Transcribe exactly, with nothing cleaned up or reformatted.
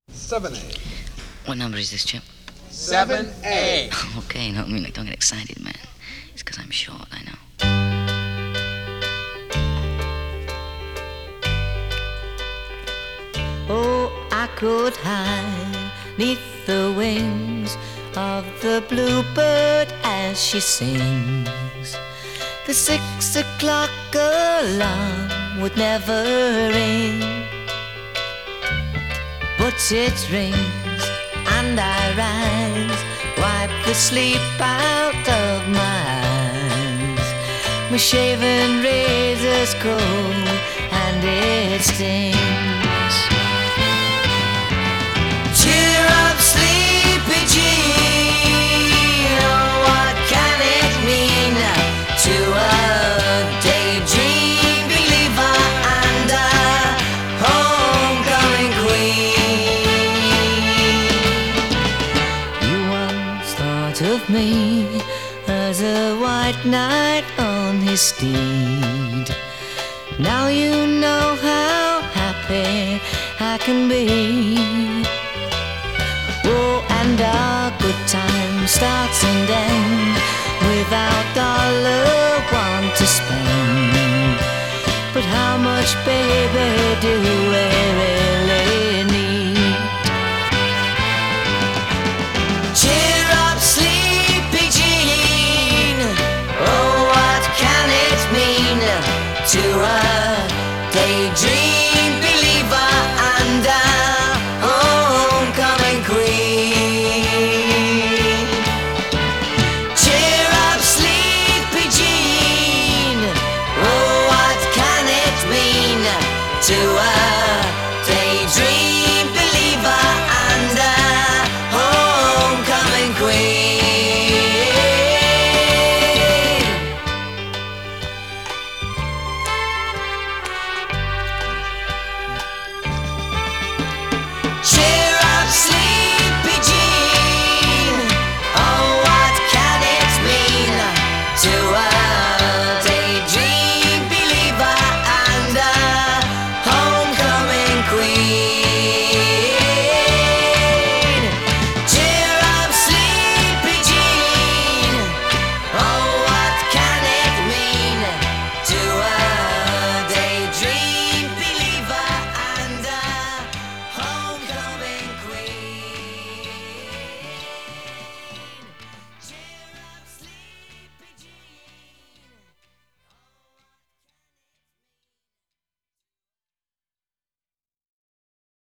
seven A. What number is this, Chip? seven A. Okay, no, I mean, like, don't get excited, man. It's because I'm short, I know. Oh, I could hide neath the wings of the bluebird as she sings. The six o'clock alarm would never ring, but it rings and I rise, wipe the sleep out of my eyes. My shaven razor's cold and it stings. Cheer up, sleepy Jean. Oh, what can it mean to a daydream believer and a homecoming queen? You once thought of me as a white knight on his steed. Now you know how happy I can be. Oh, and our good time starts and ends without dollar one to spend. But how much, baby, do we really